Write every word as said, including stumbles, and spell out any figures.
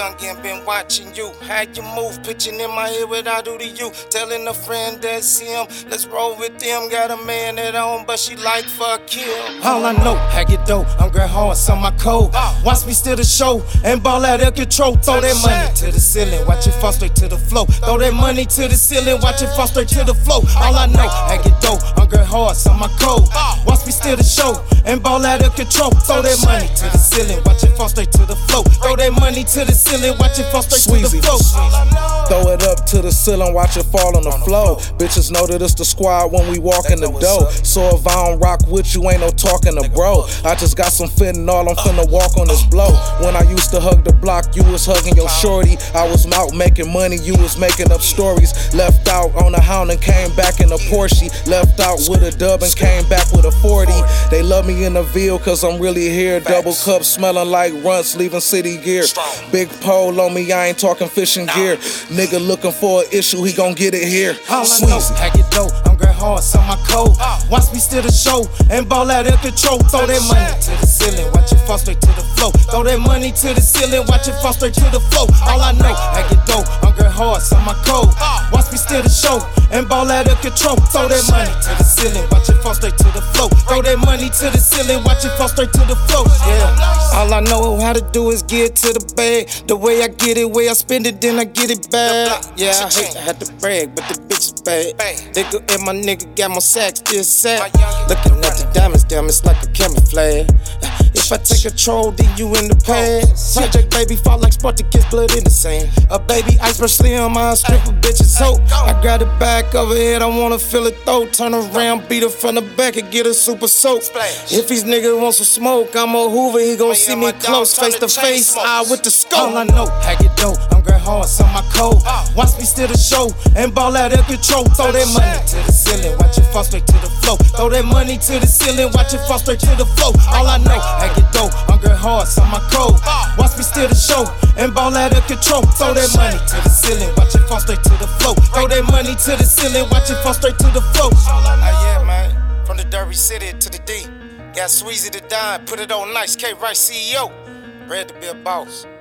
youngin', been watching you. How you move, pitching in my head what I do to you. Telling a friend that's him, let's roll with them. Got a man at home, but she like fuck him. All I know, I get dope, I'm great horse on my code. Watch me steal the show and ball out of control. Throw that money to the ceiling, watch it fall straight to the flow. Throw that money to the ceiling, watch it fall straight to the flow. All I know, I get dope, I'm great horse on my code. Watch me steal the show and ball out of control. Throw that money to the ceiling, watch it fall straight to the flow. Throw that money to the ceiling, watch it fall straight to the flow. Throw it up to the ceiling, watch it fall on the floor. Bitches know that it's the squad when we walk in the door. So if I don't rock with you, ain't no talking to bro. I just got some fentanyl, I'm finna walk on this blow. When I used to hug the block, you was hugging your shorty. I was out making money, you was making up stories. Left out on a hound and came back in a Porsche. Left out with a dub and came back with a forty. They love me in the Ville cause I'm really here. Double cup smelling like runts, leaving city gear. Big pole on me, I ain't talking fishing gear. Nigga looking for an issue, he gon' get it here. All I know, I get dope, I'm great horse on my code. Watch me steal the show and ball out of control. Throw that money to the ceiling, watch it fall straight to the flow. Throw that money to the ceiling, watch it fall straight to the flow. All I know, I get dope, I'm great horse on my code. Watch me steal the show and ball out of control. Throw that money to the ceiling, watch it fall straight to the flow. Throw that money to the ceiling, watch it fall straight to the flow. Yeah, all I know how to do is get to the bag. The way I get it, way I spend it, then I get it back. Yeah, I hate I had to brag, but the bitch is bad. Nigga and my nigga got my sacks, this sack. Looking at the diamonds, diamonds like a camouflage. If I take control, then you in the past. Project baby fall like Spartacus, blood in the sand. A baby iceberg slim, I strip a bitch's hope. I grab it back over here, I wanna feel it though. Turn around, beat her from the back and get a super soak. If these niggas want some smoke, I'm a Hoover, he gon' see me close, face to face, eye with the scope. All I know, I get dope, I'm great horse on my code. Watch me steal the show and ball out of control. Throw that money to the ceiling, watch it fall straight to the flow. Throw that money to the ceiling, watch it fall straight to the flow. All I know, I get dope, I'm great horse on my code. Watch me steal the show and ball out of control. Throw that money to the ceiling, watch it fall straight to the flow. Throw that money to the ceiling, watch it fall straight to the flow. Ah, yeah, man, from the Derby City to the D. Got Sweezy to die, put it on nice. K Rice C E O, bred to be a boss.